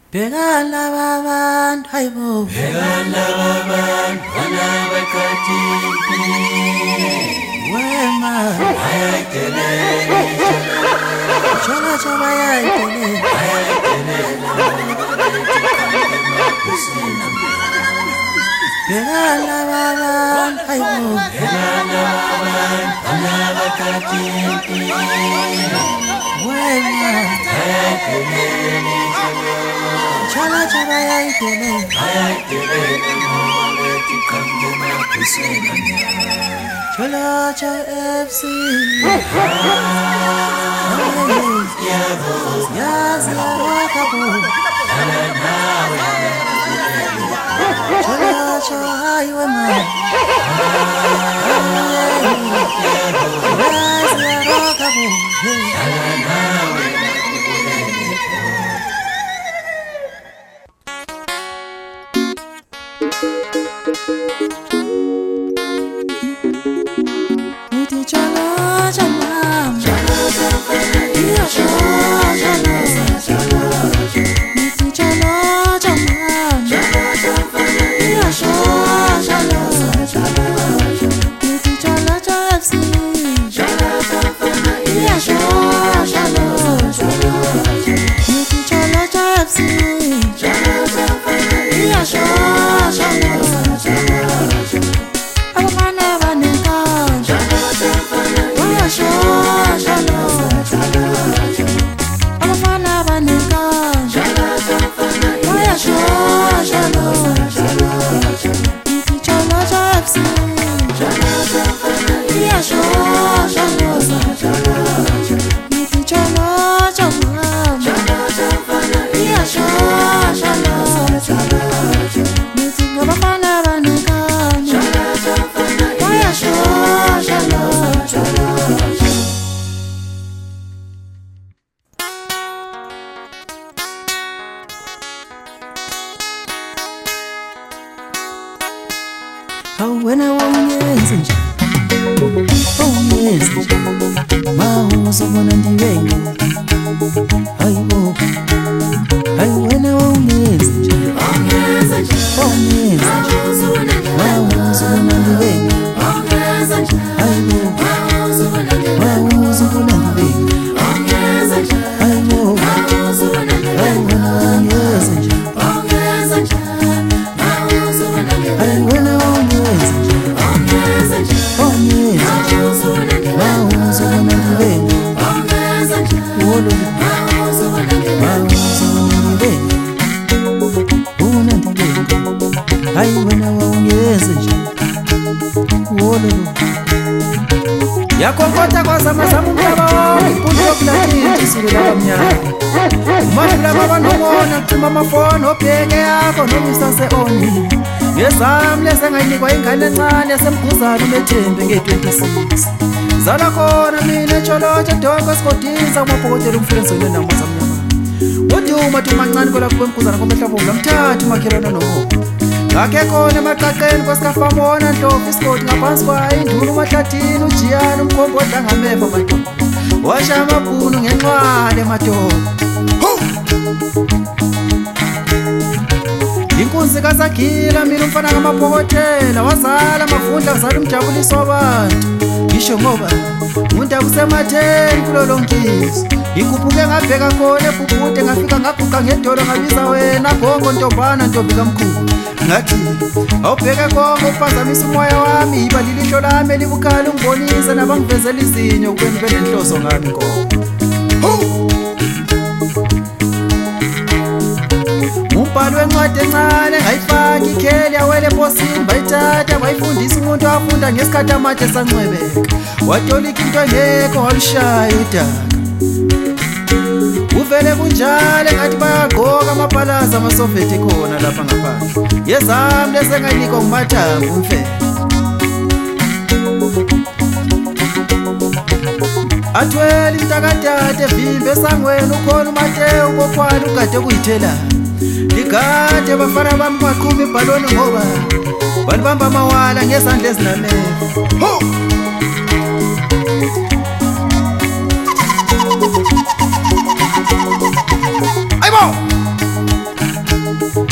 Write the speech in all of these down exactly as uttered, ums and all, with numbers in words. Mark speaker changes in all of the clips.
Speaker 1: Begala babantu hayibo
Speaker 2: Begala babantu banabakhathi
Speaker 1: wema
Speaker 2: ayadelele
Speaker 1: chola chola ayadelele Begala babantu hayibo
Speaker 2: Begala babantu banabakhathi
Speaker 1: wema
Speaker 2: ayadelele
Speaker 1: chola chola ayadelele
Speaker 2: ayadelele molethi kambe mapusena
Speaker 1: chola chola F C
Speaker 2: yabo
Speaker 1: yazi yakabo chola chola hayi wema yazi yakabo Niti chola chola iya chola chola Niti chola chola iya chola chola Niti chola chola F C iya chola chola Niti chola chola F C iya chola chola Abafana abanenkani bayashosha lo Abafana abanenkani bayashosha lo Niti chola chola F C iyashosha lo Niti chola chola iyashosha lo Niti ngabafana abanenkani bayashosha lo How when I want yes and oh yes ma uzo bona ndiwenga ayo ayo when I want yes oh yes oh yes ma uzo bona ndiwenga ayo ma uzo bona ndiwenga ayo Yakokota kwa sama samu mtaba Punto kulati tisiri laba mnyaka Umashula mabano mwana kutumba mafono Pege yako no mistase oni Yesam lese ngainikwa ingane ncane Semkuzali metembe nge twenty-six Zala kona mine cholo chatoko skotinza Mwapokote lumfrenso ile na mwaza mnyama Wodi umatuma ncane kola kuwe mkuzana Komehla vula mtatu makirana no Kake kone makakeni kwa skafa mona Ntofi skoti ngapansi kwa indulu matlatini Ujiyani umkombodla ngameva mato Washa mapunu ngenwale mato Inkunzi kasagila mina umfana ngamapokotela Wazala mafundla wazala umjabuliso abantu Ngisho ngoba Mundabu sematheni kulolongizo Ikuphuke ngabheka khona ebhubhude ngafika ngaguqa ngedolo ngabiza wena gogo ntombana ntombi kamkhulu Ngathi awubheke konke uphazamisa umoya wami Iba lilihlo lami elibukhala ungibonisa Nabangivezela izinyo kube nibe nenhloso ngami ngoba Umbhalo wencwadi encane ngayifaka ikheli yawele eposini bayithatha bayifundisa umuntu wafunda ngesikhathi amathe sancwebeka Watolika into engekho walushaya udaka Uvele kunjalo ngathi bayagqoka amapalaza amasoviet khona lapha ngaphandle Yezami lese ngayinikwa ngumathambo umfela Athwele intakatata evimbe esangweni ukhona uMateo kokhwala ugade kuyithela Ligade bafana bami baqhuma ibhaloni ngoba balibamba amawala ngezandla ezinameva Ho Aibo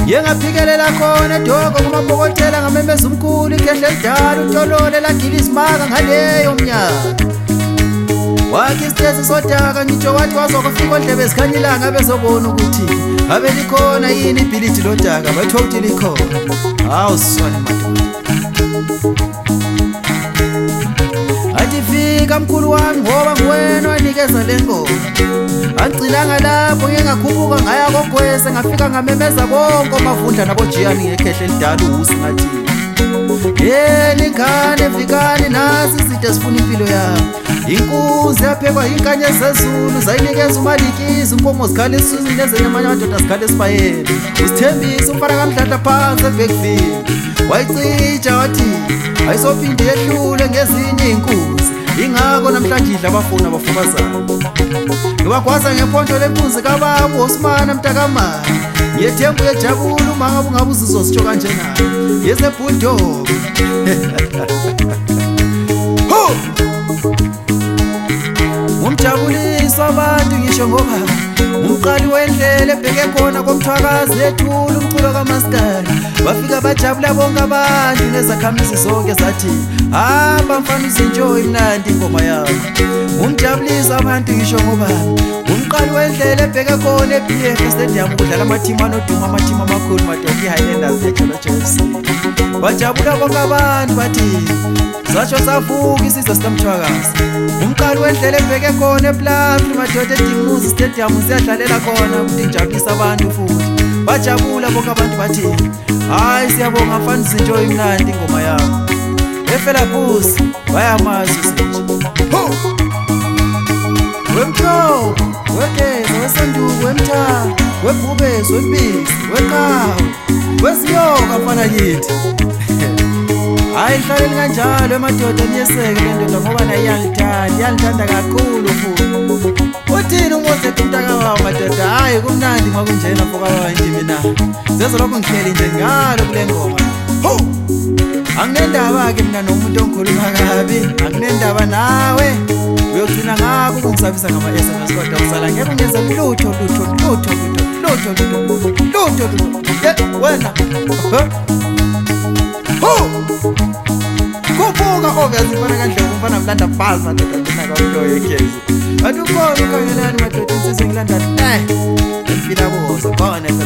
Speaker 1: Yengaphikelela khona eDogo kumabhokotela ngamemeza umkhulu ikhehle elidala uTolole lagilisa maka ngaleyo mnyaka. Wakhe isitezi sodaka ngitsho wathi wazokufika ondlebe ezikhanyilanga bezobona ukuthi abe likhona yini ibhilidi lodaka bathiwa ukuthi likhona. Hawu siswane madoda. Athi fika mkhulu wami ngoba nguwena wanikeza le ngoma. Angcinanga lapho ngingakhuphuka ngaya koGwese ngafika ngamemeza bonke omavundla nabojiyani ngekhehle elidala uhusi ngathi yeni ngane fikani nasi iside sifuna impilo yami. Inkunzi yaphekwa inkanye zezulu zayinikeza umalikizi inkomo zikhala esizini ezenye amanye amadoda zikhala esibayeni. Usithembisa umfana kamdladla phansi eBackville wayicitsha wathi ayisophinde yehlule ngezinye inkunzi. Ingako namhlanje idla abafuna abafubazana ngibagwaza ngephonto lenkunzi kababa Osman Mtakamana. Yethembu yejabula uma ngabe ungabe uzizositsho kanjena yese bulldog. Ho umjabulisa abantu ngisho ngoba umqali wendlela ebheke khona komthwakazi ethula umculo kaMaskandi. Bafika bajabula bonke abantu nezakhamisi zonke zathi hamba mfana uzinjoy imnandi ingoma yakho. Umjabulisa abantu ngisho ngoba umqali wendlela ebheke khona eB F Stadium kudlala amateam anoduma amateam amakhulu madoda iHighlanders neJojo F C. Bajabula bonke abantu bathi satsho savuka isizwe sikamthwakazi. Umqali wendlela ebheke khona ePlafu madoda eDinguzi Stadium siyadlalela khona ukuthi injabulisa abantu futhi. Bajabula bonke abantu bathi hayi siyabonga mfana uzinjoy imnandi ingoma yakho. Efela Busi bayamazi uzinje. Ho wemtho wekeza wesanduku wemtha webhubesi wempisi weqhawe wesiyoka mfana yithi. Hayi hlaleli kanjalo emadoda niyeseke le ndoda ngoba nayo iyangithanda iyangithanda kakhulu futhi. Uthini umuze umntaka wawo madoda hayi kumnandi makunjena foka wanje mina zezo lokho ngihleli nje ngalo kule ngoma. Ho anginendaba ke mina nomuntu ongikhuluma kabi anginendaba nawe uyogcina ngakho ukungisabisa ngama S M S kodwa usala ngeke ungenze lutho lutho lutho lutho lutho lutho lutho wena. Ho kubuka obviously mfana kandlela umfana mlanda buzz madoda mina kaMloyo ekhezi. Athi ukhona ukhangelani madoda insizwe ngilanda eh empila boza khona